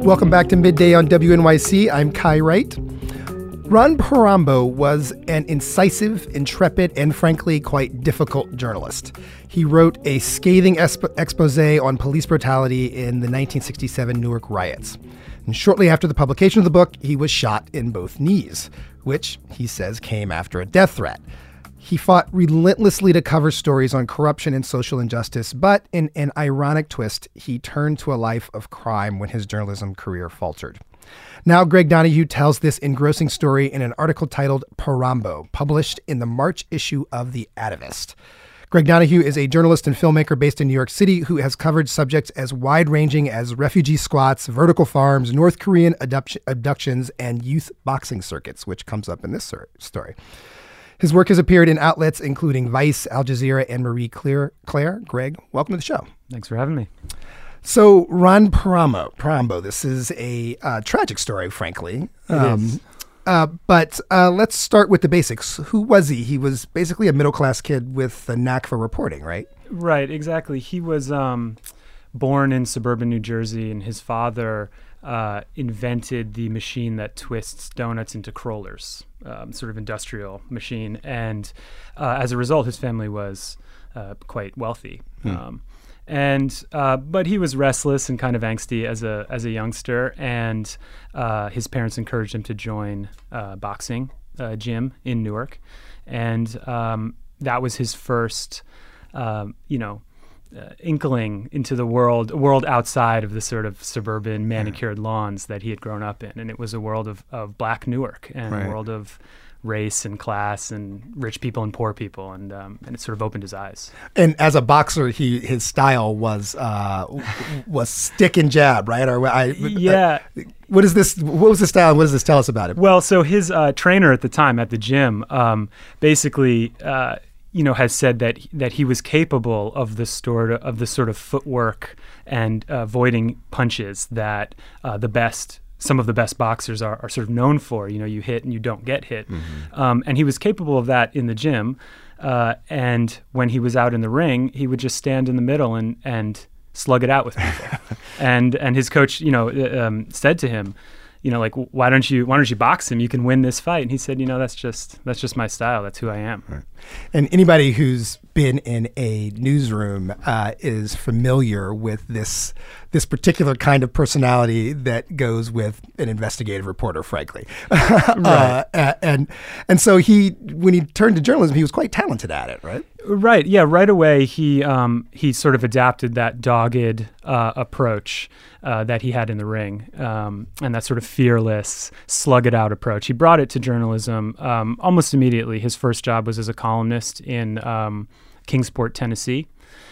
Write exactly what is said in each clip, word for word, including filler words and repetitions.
Welcome back to Midday on W N Y C. I'm Kai Wright. Ron Parambo was an incisive, intrepid, and frankly quite difficult journalist. He wrote a scathing exp- expose on police brutality in the nineteen sixty-seven Newark riots. And shortly after the publication of the book, he was shot in both knees, which, he says, came after a death threat. He fought relentlessly to cover stories on corruption and social injustice, but in an ironic twist, he turned to a life of crime when his journalism career faltered. Now, Greg Donoghue tells this engrossing story in an article titled Parambo, published in the March issue of The Atavist. Greg Donoghue is a journalist and filmmaker based in New York City who has covered subjects as wide-ranging as refugee squats, vertical farms, North Korean abduct- abductions, and youth boxing circuits, which comes up in this sur- story. His work has appeared in outlets including Vice, Al Jazeera, and Marie Claire. Claire, Greg, welcome to the show. Thanks for having me. So, Ron Parambo, Parambo, this is a uh, tragic story, frankly. It um, is. Uh, but uh, let's start with the basics. Who was he? He was basically a middle-class kid with a knack for reporting, right? Right, exactly. He was um, born in suburban New Jersey, and his father uh, invented the machine that twists donuts into crullers, um, sort of industrial machine. And uh, as a result, his family was uh, quite wealthy. Hmm. Um, and uh, but he was restless and kind of angsty as a as a youngster, and uh, his parents encouraged him to join uh, boxing uh, gym in Newark, and um, that was his first, um, you know. Uh, inkling into the world, a world outside of the sort of suburban manicured lawns that he had grown up in. And it was a world of, of black Newark and right. a world of race and class and rich people and poor people. And um, and it sort of opened his eyes. And as a boxer, he his style was uh, was stick and jab, right? Or I, yeah. Uh, what is this? What was the style? And what does this tell us about it? Well, so his uh, trainer at the time at the gym um, basically uh, you know, has said that that he was capable of the sort of, of the sort of footwork and uh, avoiding punches that uh, the best, some of the best boxers are, are sort of known for. You know, you hit and you don't get hit. Mm-hmm. Um, and he was capable of that in the gym. Uh, and when he was out in the ring, he would just stand in the middle and and slug it out with people. and and his coach, you know, um, said to him, you know, like, why don't you why don't you box him? You can win this fight. And he said, you know, that's just that's just my style. That's who I am. Right. And anybody who's been in a newsroom uh, is familiar with this this particular kind of personality that goes with an investigative reporter, frankly. Right. uh, and and so he, when he turned to journalism, he was quite talented at it, right? Right. Yeah. Right away, he um, he sort of adapted that dogged uh, approach uh, that he had in the ring, um, and that sort of fearless, slug it out approach. He brought it to journalism um, almost immediately. His first job was as a columnist in um, Kingsport, Tennessee,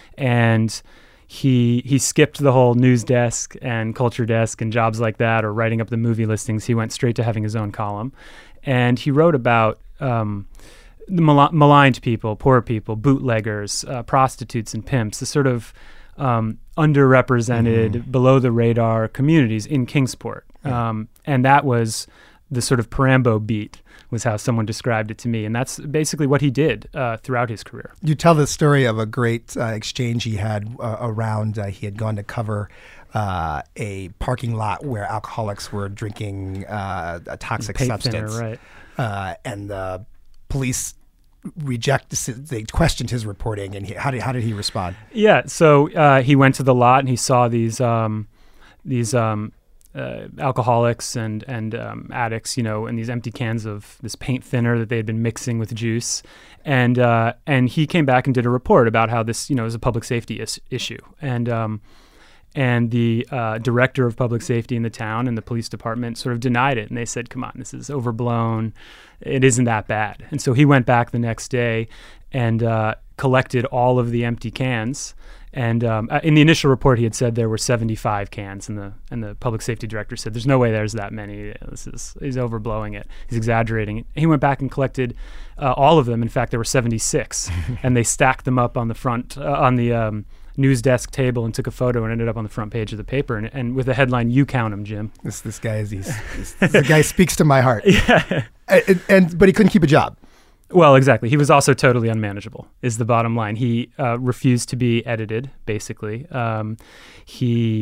and he he skipped the whole news desk and culture desk and jobs like that, or writing up the movie listings. He went straight to having his own column, and he wrote about Um, the mal- maligned people, poor people, bootleggers, uh, prostitutes, and pimps, the sort of um, underrepresented, mm-hmm. below the radar communities in Kingsport. Yeah. Um, and that was the sort of Parambo beat, was how someone described it to me. And that's basically what he did uh, throughout his career. You tell the story of a great uh, exchange he had uh, around, uh, he had gone to cover uh, a parking lot where alcoholics were drinking uh, a toxic Paint substance. Thinner, right. Uh, and the police reject they questioned his reporting, and he, how did how did he respond? Yeah, so uh, he went to the lot and he saw these um, these um, uh, alcoholics and and um, addicts, you know, and these empty cans of this paint thinner that they had been mixing with juice, and uh, and he came back and did a report about how this, you know, is a public safety is- issue, and um, and the uh, director of public safety in the town and the police department sort of denied it, and they said, "Come on, this is overblown. It isn't that bad." And so he went back the next day and uh, collected all of the empty cans. And um, in the initial report, he had said there were seventy-five cans, and the and the public safety director said, "There's no way there's that many. This is he's overblowing it. He's exaggerating." He went back and collected uh, all of them. In fact, there were seventy-six, and they stacked them up on the front uh, on the um, news desk table and took a photo and ended up on the front page of the paper, and, and with the headline, "You count them, Jim." This this guy is he's, he's the guy speaks to my heart. Yeah, and, and but he couldn't keep a job. Well, exactly. He was also totally unmanageable, is the bottom line. He uh, refused to be edited, basically. Um, he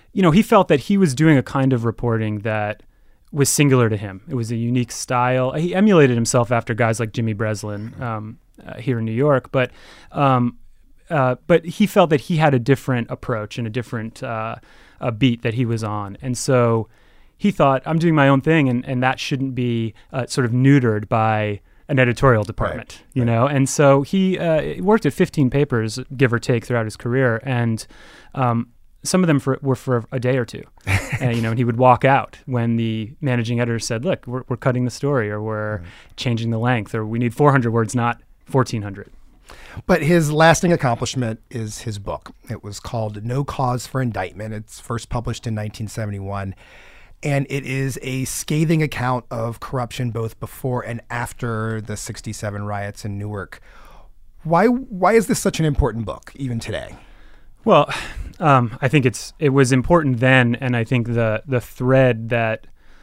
you know, he felt that he was doing a kind of reporting that was singular to him. It was a unique style. He emulated himself after guys like Jimmy Breslin um, uh, here in New York, but um, uh, but he felt that he had a different approach and a different uh, a beat that he was on, and so he thought, I'm doing my own thing, and, and that shouldn't be uh, sort of neutered by an editorial department, right, you right. know? And so he uh, worked at fifteen papers, give or take, throughout his career, and um, some of them for, were for a day or two. and, you know, and he would walk out when the managing editor said, look, we're, we're cutting the story, or we're right. changing the length, or we need four hundred words, not fourteen hundred. But his lasting accomplishment is his book. It was called No Cause for Indictment. It's first published in nineteen seventy-one. And it is a scathing account of corruption both before and after the sixty-seven riots in Newark. Why why is this such an important book, even today? Well, um, I think it's it was important then, and I think the the thread that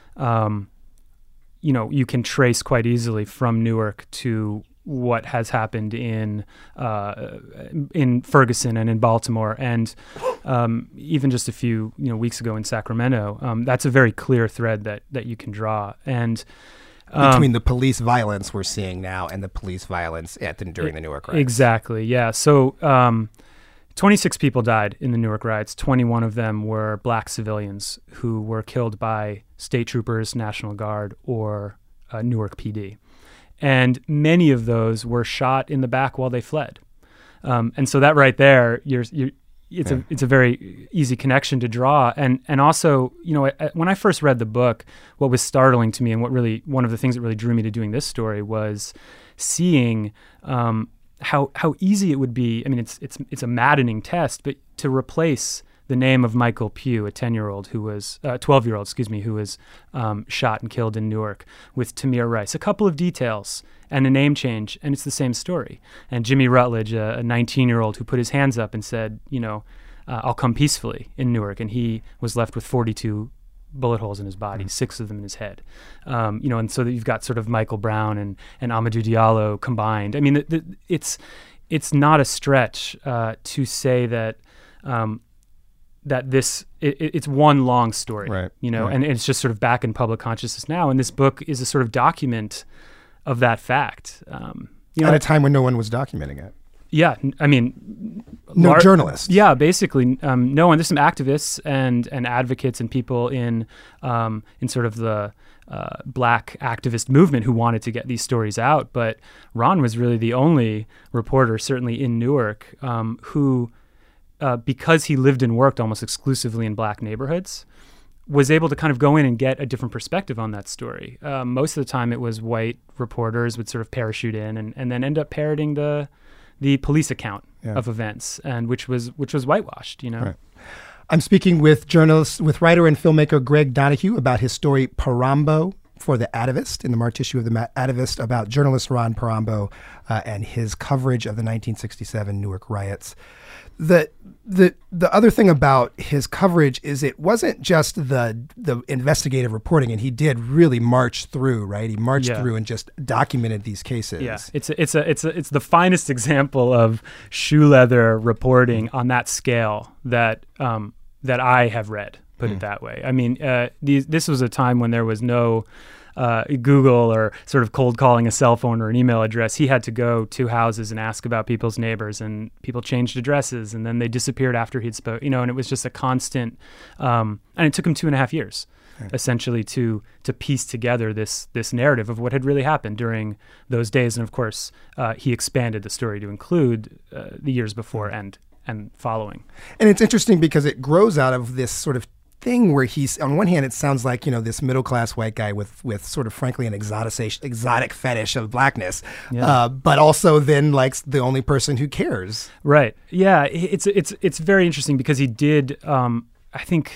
um, you know you can trace quite easily from Newark to what has happened in uh, in Ferguson and in Baltimore, and um, even just a few you know weeks ago in Sacramento. Um, that's a very clear thread that that you can draw, and um, between the police violence we're seeing now and the police violence at the, during the Newark riots. Exactly. Yeah. So um, twenty-six people died in the Newark riots. twenty-one of them were black civilians who were killed by state troopers, National Guard, or uh, Newark P D. And many of those were shot in the back while they fled. Um, and so that right there, you're, you're, it's yeah. a it's a very easy connection to draw. And and also, you know, I, when I first read the book, what was startling to me, and what really one of the things that really drew me to doing this story, was seeing um, how how easy it would be. I mean, it's it's it's a maddening test, but to replace the name of Michael Pugh, a ten-year-old who was, uh, twelve-year-old, excuse me, who was um, shot and killed in Newark, with Tamir Rice. A couple of details and a name change, and it's the same story. And Jimmy Rutledge, a nineteen-year-old who put his hands up and said, you know, uh, I'll come peacefully in Newark, and he was left with forty-two bullet holes in his body, mm-hmm. six of them in his head. Um, you know, and so that you've got sort of Michael Brown and, and Amadou Diallo combined. I mean, the, the, it's it's not a stretch uh, to say that. Um, that this, it, it's one long story, right, you know, right. and it's just sort of back in public consciousness now. And this book is a sort of document of that fact. Um, you know, at a time when no one was documenting it. Yeah. I mean, no lar- journalists. Yeah, basically um, no one. There's some activists and, and advocates and people in, um, in sort of the uh, black activist movement who wanted to get these stories out. But Ron was really the only reporter, certainly in Newark, um, who, Uh, because he lived and worked almost exclusively in black neighborhoods, was able to kind of go in and get a different perspective on that story. Um, most of the time it was white reporters would sort of parachute in and, and then end up parroting the the police account yeah. of events, and which was which was whitewashed, you know. Right. I'm speaking with journalist, with writer and filmmaker Greg Donohue about his story Parambo for the Atavist, in the March issue of the Atavist, about journalist Ron Parambo uh, and his coverage of the nineteen sixty-seven Newark riots. The the the other thing about his coverage is it wasn't just the the investigative reporting, and he did really march through, right? He marched yeah. through and just documented these cases. Yeah, it's a, it's a it's a, it's the finest example of shoe leather reporting on that scale that um, that I have read. Put mm. it that way. I mean, uh, these, this was a time when there was no uh, Google or sort of cold calling a cell phone or an email address. He had to go to houses and ask about people's neighbors, and people changed addresses, and then they disappeared after he'd spoke. You know, and it was just a constant. Um, and it took him two and a half years, right. essentially, to to piece together this this narrative of what had really happened during those days. And of course, uh, he expanded the story to include uh, the years before and and following. And it's interesting because it grows out of this sort of thing where he's, on one hand, it sounds like, you know, this middle-class white guy with, with sort of, frankly, an exotic, exotic fetish of blackness, yeah. uh, but also then, like, the only person who cares. Right. Yeah. It's it's it's very interesting because he did, um, I think,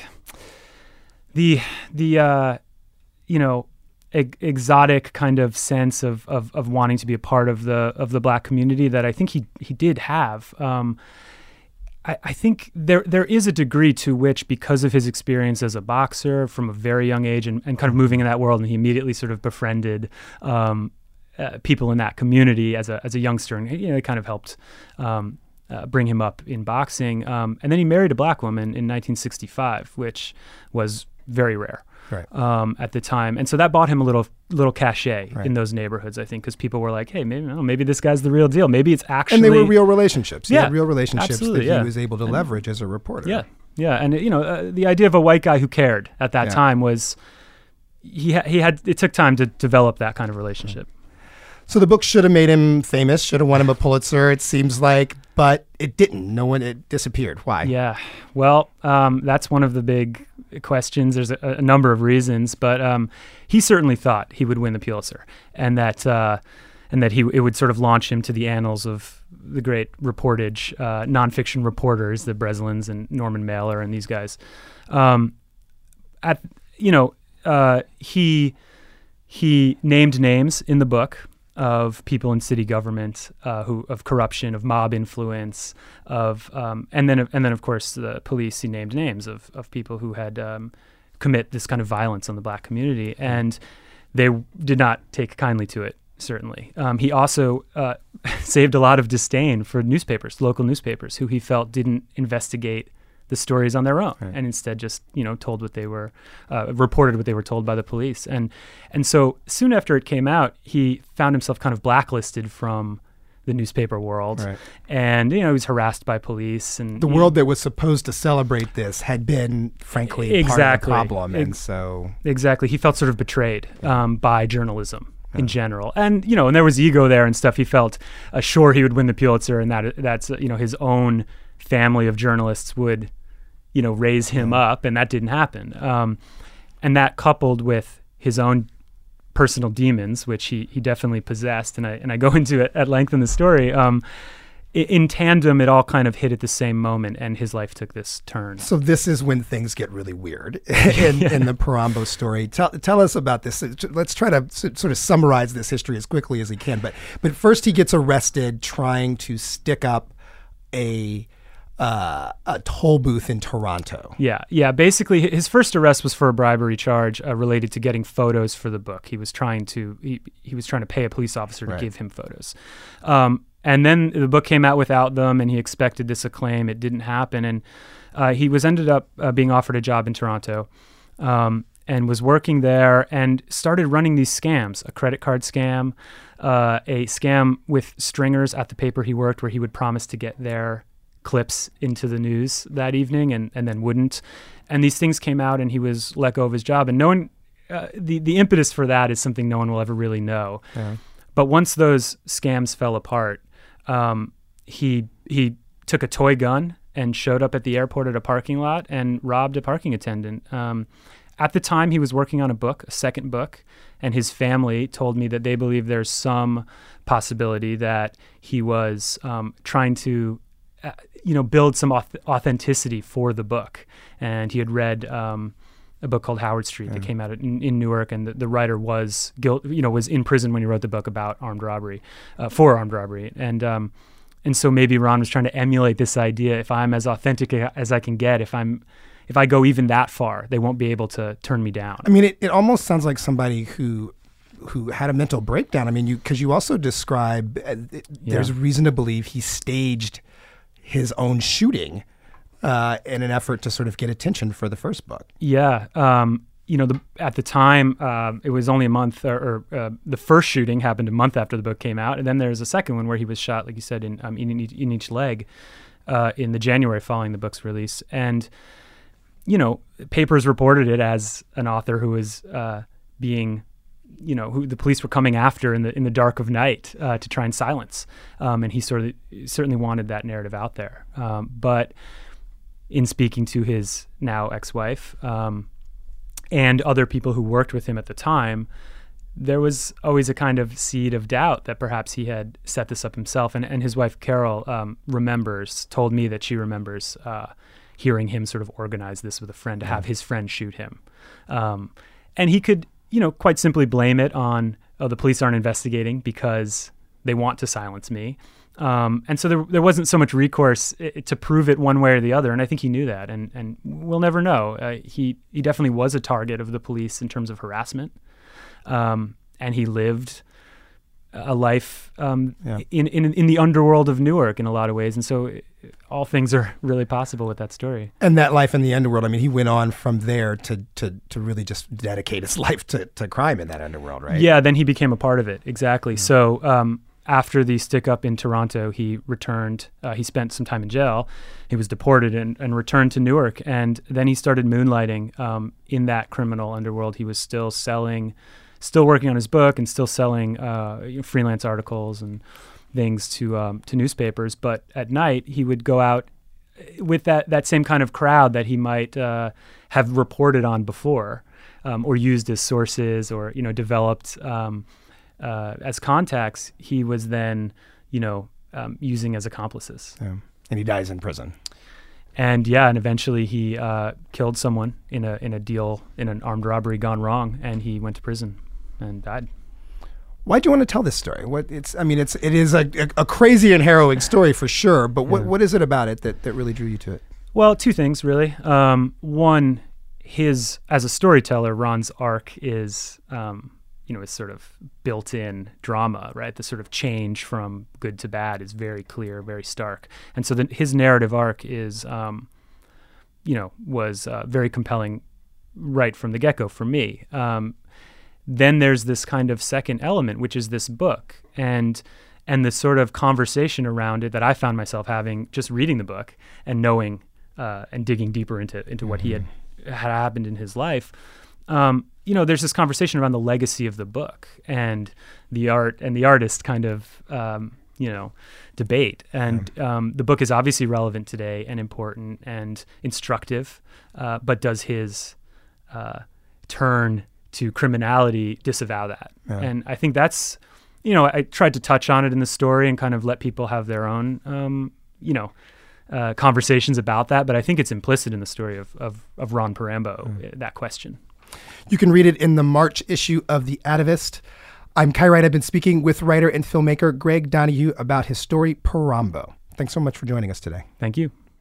the, the uh, you know, e- exotic kind of sense of, of of wanting to be a part of the of the black community that I think he he did have. Um, I, I think there there is a degree to which, because of his experience as a boxer from a very young age and, and kind of moving in that world, and he immediately sort of befriended um, uh, people in that community as a as a youngster, and you know, it kind of helped um, uh, bring him up in boxing. Um, and then he married a black woman in nineteen sixty-five, which was very rare. Right. Um, at the time, and so that bought him a little little cachet right. in those neighborhoods, I think, because people were like, "Hey, maybe oh, maybe this guy's the real deal. Maybe it's actually." And they were real relationships. He yeah, had real relationships that he yeah. was able to and, leverage as a reporter. Yeah, yeah, and you know, uh, the idea of a white guy who cared at that yeah. time was he ha- he had it took time to develop that kind of relationship. So the book should have made him famous, should have won him a Pulitzer, it seems like, but it didn't. No one, it disappeared. Why? Yeah, well, um, that's one of the big questions. There's a, a number of reasons, but um, he certainly thought he would win the Pulitzer, and that uh, and that he it would sort of launch him to the annals of the great reportage, uh, nonfiction reporters, the Breslins and Norman Mailer and these guys. Um, at you know, uh, he he named names in the book of people in city government, uh, who of corruption, of mob influence, of um, and then and then of course the police. He named names of of people who had um, commit this kind of violence on the black community, and they did not take kindly to it. Certainly, um, he also uh, saved a lot of disdain for newspapers, local newspapers, who he felt didn't investigate the stories on their own, right. and instead just you know told what they were uh, reported what they were told by the police, and and so soon after it came out, he found himself kind of blacklisted from the newspaper world, right. and you know he was harassed by police, and the world know, that was supposed to celebrate this had been, frankly, exactly part of the problem, Ex- and so exactly he felt sort of betrayed um, by journalism. In general, and you know, and there was ego there and stuff. He felt uh, sure he would win the Pulitzer, and that that's uh, you know his own family of journalists would, you know, raise him yeah. up, and that didn't happen. Um, and that coupled with his own personal demons, which he he definitely possessed, and I and I go into it at length in the story. Um, in, in tandem, it all kind of hit at the same moment, and his life took this turn. So this is when things get really weird in, yeah. in the Parambo story. Tell tell us about this. Let's try to sort of summarize this history as quickly as we can. But but first, he gets arrested trying to stick up a. Uh, a toll booth in Toronto. Yeah, yeah. Basically, his first arrest was for a bribery charge uh, related to getting photos for the book. He was trying to he, he was trying to pay a police officer to right. give him photos. Um, and then the book came out without them, and he expected this acclaim. It didn't happen, and uh, he was ended up uh, being offered a job in Toronto, um, and was working there and started running these scams: a credit card scam, uh, a scam with stringers at the paper he worked, where he would promise to get their clips into the news that evening and, and then wouldn't. And these things came out, and he was let go of his job. And no one, uh, the, the impetus for that is something no one will ever really know. Yeah. But once those scams fell apart, um, he he took a toy gun and showed up at the airport at a parking lot and robbed a parking attendant. Um, at the time, he was working on a book, a second book, and his family told me that they believe there's some possibility that he was um, trying to Uh, you know, build some auth- authenticity for the book. And he had read um, a book called Howard Street yeah. that came out in, in Newark, and the, the writer was guilt, you know, was in prison when he wrote the book about armed robbery, uh, for armed robbery. And um, and so maybe Ron was trying to emulate this idea: if I'm as authentic as I can get, if I'm, if I go even that far, they won't be able to turn me down. I mean, it, it almost sounds like somebody who. who had a mental breakdown. I mean, you because you also describe uh, it, yeah. there's reason to believe he staged his own shooting uh, in an effort to sort of get attention for the first book. Yeah. Um, you know, the, at the time, um, it was only a month, or, or uh, the first shooting happened a month after the book came out. And then there's a second one where he was shot, like you said, in um, in, in each leg uh, in the January following the book's release. And, you know, papers reported it as an author who was uh, being... you know, who the police were coming after in the in the dark of night uh, to try and silence, um, and he sort of certainly wanted that narrative out there. Um, but in speaking to his now ex-wife um, and other people who worked with him at the time, there was always a kind of seed of doubt that perhaps he had set this up himself. And and his wife Carol um, remembers, told me that she remembers uh, hearing him sort of organize this with a friend to have his friend shoot him, um, and he could. you know, quite simply blame it on, oh, the police aren't investigating because they want to silence me. Um, and so there there wasn't so much recourse I- to prove it one way or the other. And I think he knew that. And, and we'll never know. Uh, he, he definitely was a target of the police in terms of harassment. Um, and he lived a life um, Yeah. in, in in the underworld of Newark in a lot of ways. And so it, all things are really possible with that story. And that life in the underworld, I mean, he went on from there to to, to really just dedicate his life to, to crime in that underworld, right? Yeah, then he became a part of it. Exactly. Mm-hmm. So um, after the stick-up in Toronto, he returned. Uh, he spent some time in jail. He was deported and, and returned to Newark. And then he started moonlighting um, in that criminal underworld. He was still selling, still working on his book and still selling uh, you know, freelance articles and things to um, to newspapers. But at night, he would go out with that, that same kind of crowd that he might uh, have reported on before um, or used as sources or, you know, developed um, uh, as contacts. He was then, you know, um, using as accomplices. Yeah. And he dies in prison. And yeah, and eventually he uh, killed someone in a in a deal, in an armed robbery gone wrong, and he went to prison and died. Why do you want to tell this story? What it's, I mean, it's it is a, a, a crazy and harrowing story for sure. But what, Yeah. what is it about it that, that really drew you to it? Well, two things really. Um, one, his as a storyteller, Ron's arc is, um, you know, is sort of built-in drama, right? The sort of change from good to bad is very clear, very stark, and so then his narrative arc is, um, you know, was uh, very compelling right from the get-go for me. Um, Then there's this kind of second element, which is this book and and the sort of conversation around it that I found myself having just reading the book and knowing uh, and digging deeper into into what he had had happened in his life. Um, you know, there's this conversation around the legacy of the book and the art and the artist kind of um, you know debate. And um, the book is obviously relevant today and important and instructive, uh, but does his uh, turn to criminality disavow that? Yeah. And I think that's, you know, I tried to touch on it in the story and kind of let people have their own, um, you know, uh, conversations about that. But I think it's implicit in the story of of, of Ron Parambo, mm. that question. You can read it in the March issue of The Atavist. I'm Kai Wright. I've been speaking with writer and filmmaker Greg Donoghue about his story, Parambo. Thanks so much for joining us today. Thank you.